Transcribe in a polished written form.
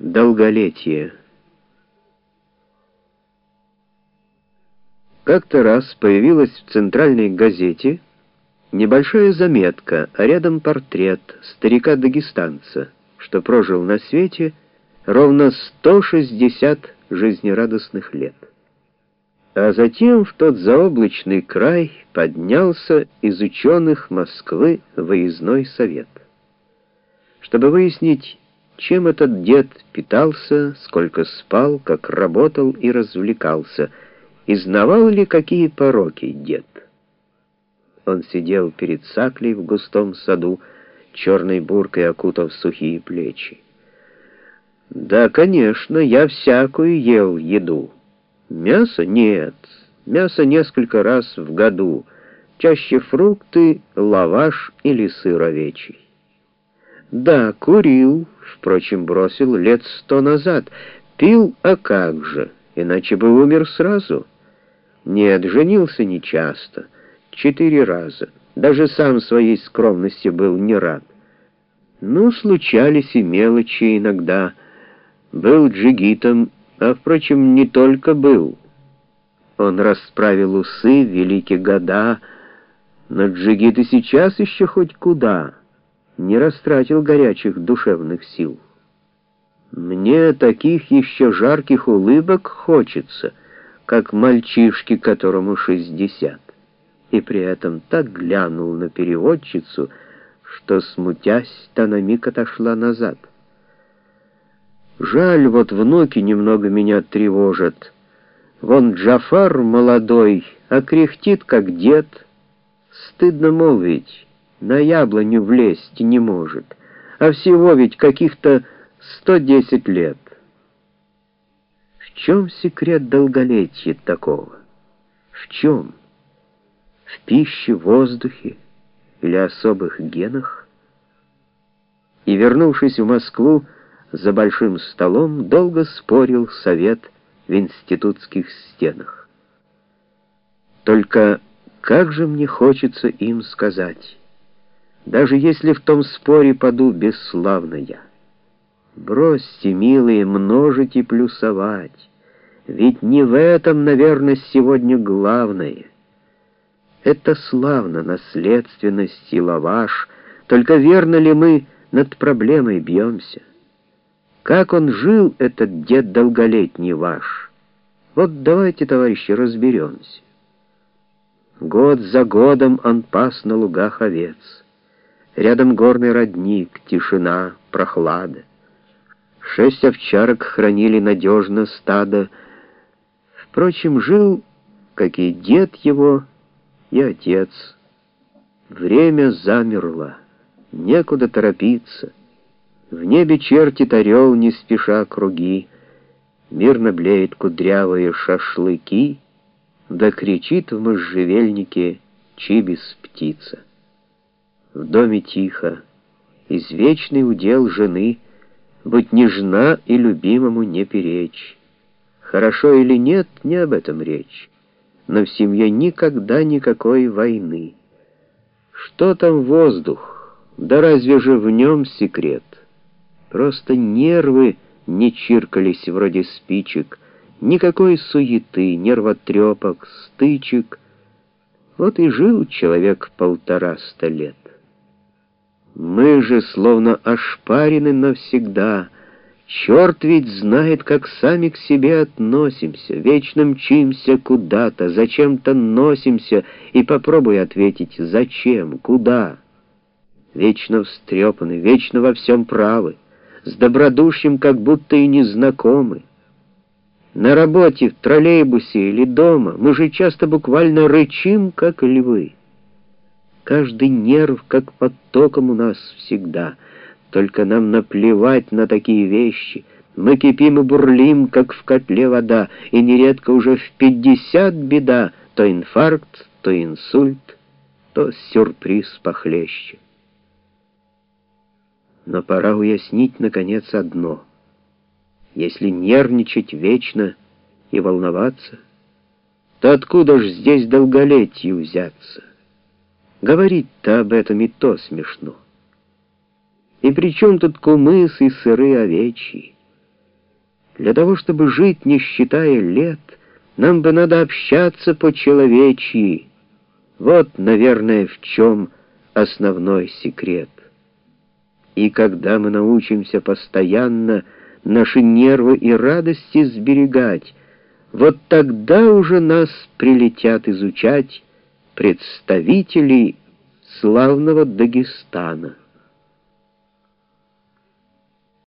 Долголетие. Как-то раз появилась в центральной газете небольшая заметка, а рядом портрет старика-дагестанца, что прожил на свете ровно 160 жизнерадостных лет. А затем в тот заоблачный край поднялся из ученых Москвы выездной совет, чтобы выяснить, чем этот дед питался, сколько спал, как работал и развлекался, и знавал ли какие пороки дед. Он сидел перед саклей в густом саду, черной буркой окутав сухие плечи. «Да, конечно, я всякую ел еду. Мясо нет, мясо несколько раз в году, чаще фрукты, лаваш или сыр овечий. Да, курил, впрочем, бросил лет 100 назад. Пил, а как же, иначе бы умер сразу. Нет, женился нечасто, 4 раза. Даже сам своей скромности был не рад. Ну, случались и мелочи иногда. Был джигитом, а, впрочем, не только был. Он расправил усы в великие года, но джигит и сейчас еще хоть куда. Не растратил горячих душевных сил. Мне таких еще жарких улыбок хочется, как мальчишке, которому 60. И при этом так глянул на переводчицу, что, смутясь, та на миг отошла назад. Жаль, вот внуки немного меня тревожат. Вон Джафар молодой, а кряхтит, как дед. Стыдно молвить, на яблоню влезть не может, а всего ведь каких-то 110 лет. В чем секрет долголетия такого? В чем? В пище, воздухе или особых генах? И, вернувшись в Москву, за большим столом долго спорил совет в институтских стенах. Только как же мне хочется им сказать, даже если в том споре паду бесславно я. Бросьте, милые, множить и плюсовать, ведь не в этом, наверное, сегодня главное. Это славно, наследственность и лаваш, только верно ли мы над проблемой бьемся? Как он жил, этот дед долголетний ваш? Вот давайте, товарищи, разберемся. Год за годом он пас на лугах овец. Рядом горный родник, тишина, прохлада. 6 овчарок хранили надежно стадо. Впрочем, жил, как и дед его, и отец. Время замерло, некуда торопиться. В небе чертит орел, не спеша круги. Мирно блеют кудрявые шашлыки, да кричит в можжевельнике чибис птица. В доме тихо, извечный удел жены — быть нежна и любимому не перечь. Хорошо или нет, не об этом речь, но в семье никогда никакой войны. Что там воздух? Да разве же в нем секрет? Просто нервы не чиркались вроде спичек, никакой суеты, нервотрепок, стычек. Вот и жил человек 150 лет. Мы же словно ошпарены навсегда. Черт ведь знает, как сами к себе относимся, вечно мчимся куда-то, зачем-то носимся, и попробуй ответить, зачем, куда. Вечно встрепаны, вечно во всем правы, с добродушием как будто и не знакомы. На работе, в троллейбусе или дома мы же часто буквально рычим, как львы. Каждый нерв как под током у нас всегда, только нам наплевать на такие вещи. Мы кипим и бурлим, как в котле вода, и нередко уже в 50 беда, то инфаркт, то инсульт, то сюрприз похлеще. Но пора уяснить, наконец, одно. Если нервничать вечно и волноваться, то откуда ж здесь долголетию взяться? Говорить-то об этом и то смешно. И при чем тут кумыс и сыры овечьи? Для того, чтобы жить, не считая лет, нам бы надо общаться по-человечьи. Вот, наверное, в чем основной секрет. И когда мы научимся постоянно наши нервы и радости сберегать, вот тогда уже нас прилетят изучать представители славного Дагестана.